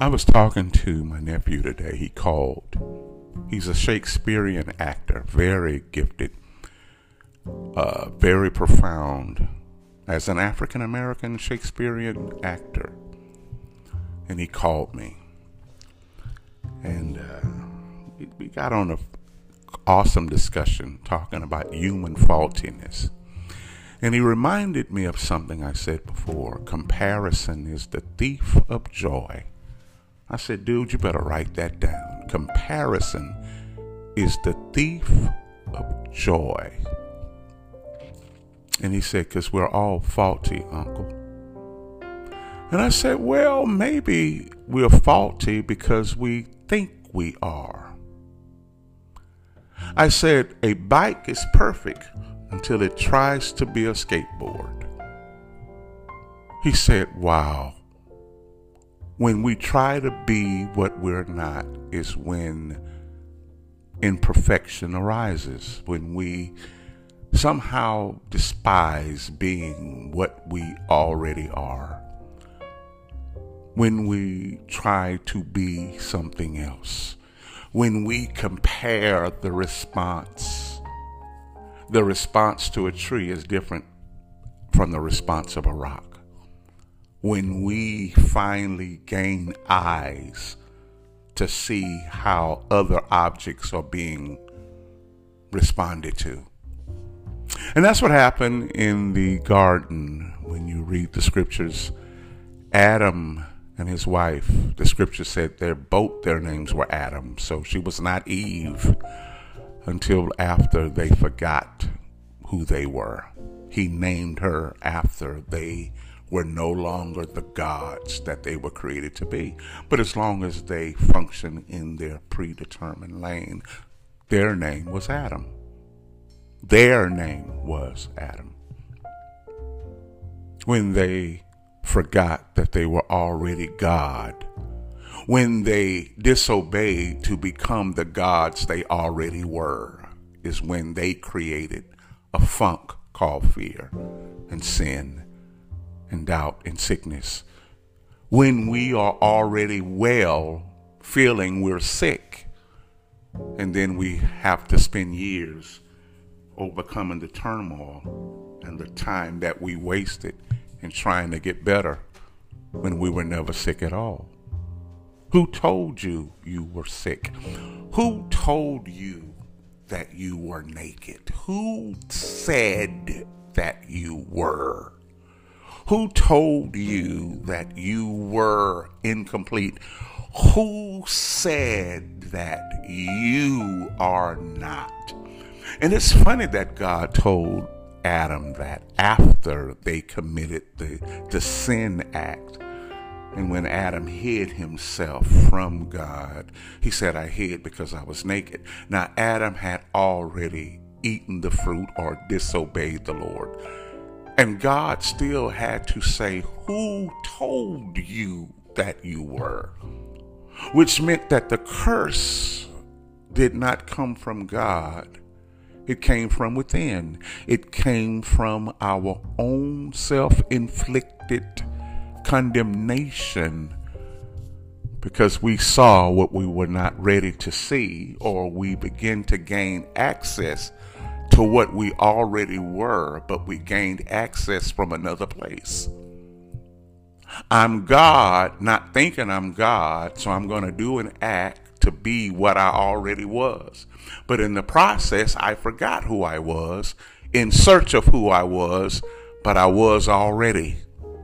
I was talking to my nephew today. He called. He's a Shakespearean actor, very gifted, very profound as an African American Shakespearean actor. And he called me. And we got on an awesome discussion talking about human faultiness. And he reminded me of something I said before. Comparison is the thief of joy. I said, dude, you better write that down. Comparison is the thief of joy. And he said, because we're all faulty, Uncle. And I said, well, maybe we're faulty because we think we are. I said, a bike is perfect until it tries to be a skateboard. He said, wow. When we try to be what we're not is when imperfection arises, when we somehow despise being what we already are, when we try to be something else, when we compare the response. The response to a tree is different from the response of a rock. When we finally gain eyes to see how other objects are being responded to. And that's what happened in the garden when you read the scriptures. Adam and his wife, the scripture said their names were Adam. So she was not Eve until after they forgot who they were. He named her after they were no longer the gods that they were created to be. But as long as they function in their predetermined lane, their name was Adam. Their name was Adam. When they forgot that they were already God, when they disobeyed to become the gods they already were, is when they created a funk called fear and sin and doubt and sickness. When we are already well, feeling we're sick, and then we have to spend years overcoming the turmoil and the time that we wasted in trying to get better when we were never sick at all. Who told you you were sick? Who told you that you were naked? Who said that you were? Who told you that you were incomplete? Who said that you are not? And it's funny that God told Adam that after they committed the sin act. And when Adam hid himself from God, he said, I hid because I was naked. Now, Adam had already eaten the fruit or disobeyed the Lord. And God still had to say, who told you that you were? Which meant that the curse did not come from God. It came from within. It came from our own self-inflicted condemnation because we saw what we were not ready to see, or we begin to gain access to what we already were, but we gained access from another place. I'm God, not thinking I'm God, so I'm going to do an act to be what I already was. But in the process, I forgot who I was in search of who I was, but I was already.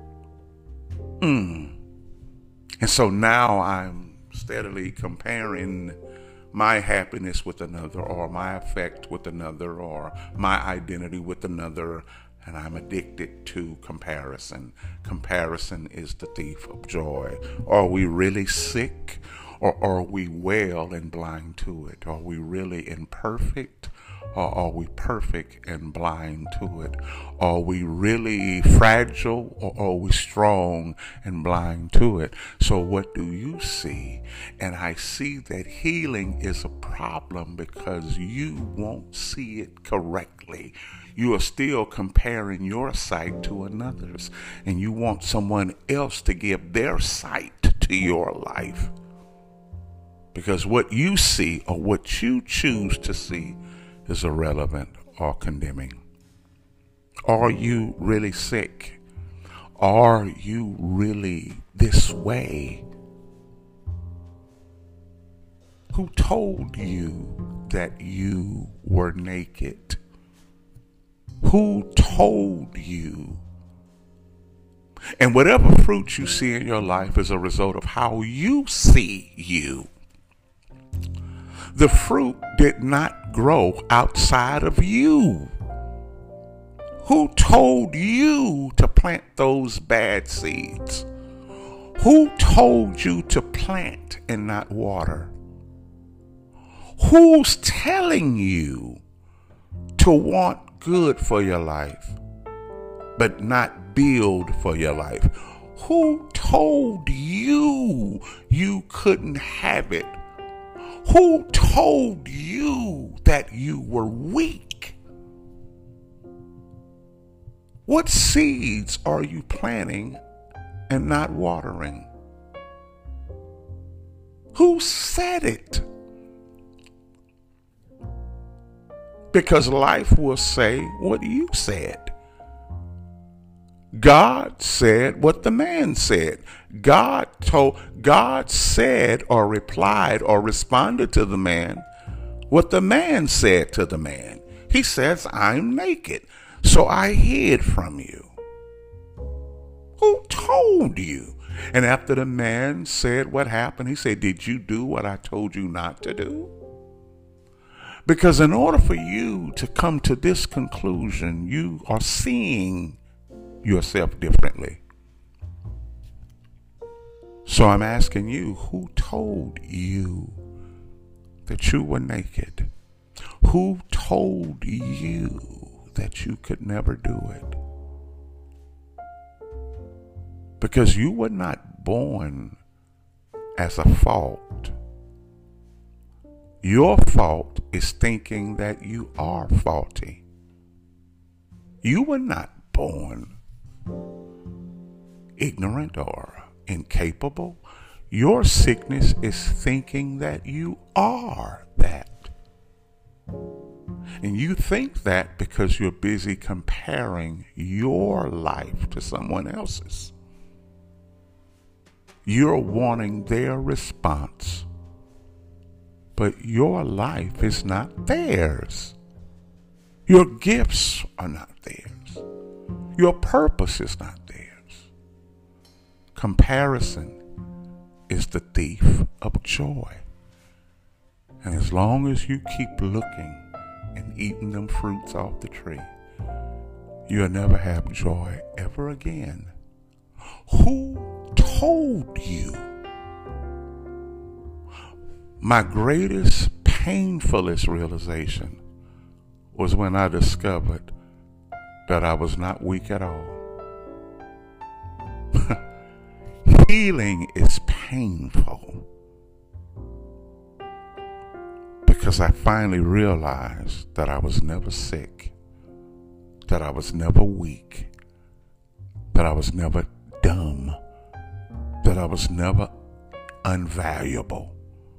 And so now I'm steadily comparing my happiness with another, or my affect with another, or my identity with another, and I'm addicted to comparison. Comparison is the thief of joy. Are we really sick, or are we well and blind to it? Are we really imperfect, or are we perfect and blind to it? Are we really fragile, or are we strong and blind to it? So what do you see? And I see that healing is a problem because you won't see it correctly. You are still comparing your sight to another's, and you want someone else to give their sight into your life. Because what you see or what you choose to see is irrelevant or condemning. Are you really sick? Are you really this way? Who told you that you were naked? Who told you? And whatever fruit you see in your life is a result of how you see you. The fruit did not grow outside of you. Who told you to plant those bad seeds? Who told you to plant and not water? Who's telling you to want good for your life, but not build for your life? Who told you you couldn't have it? Who told you that you were weak? What seeds are you planting and not watering? Who said it? Because life will say what you said. God said what the man said. God said or replied or responded to the man what the man said to the man. He says, I'm naked, so I hid from you. Who told you? And after the man said what happened, he said, did you do what I told you not to do? Because in order for you to come to this conclusion, you are seeing yourself differently. So I'm asking you, who told you that you were naked? Who told you that you could never do it? Because you were not born as a fault. Your fault is thinking that you are faulty. You were not born ignorant or incapable. Your sickness is thinking that you are that. And you think that because you're busy comparing your life to someone else's. You're wanting their response, but your life is not theirs. Your gifts are not theirs. Your purpose is not theirs. Comparison is the thief of joy. And as long as you keep looking and eating them fruits off the tree, you'll never have joy ever again. Who told you? My greatest, painfulest realization was when I discovered that I was not weak at all. Healing is painful because I finally realized that I was never sick, that I was never weak, that I was never dumb, that I was never unvaluable.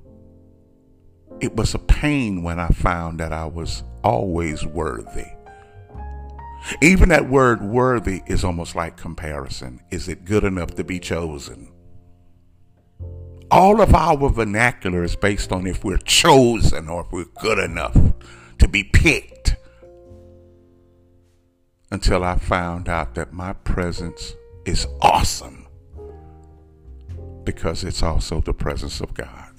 It was a pain when I found that I was always worthy. Even that word worthy is almost like comparison. Is it good enough to be chosen? All of our vernacular is based on if we're chosen or if we're good enough to be picked. Until I found out that my presence is awesome because it's also the presence of God.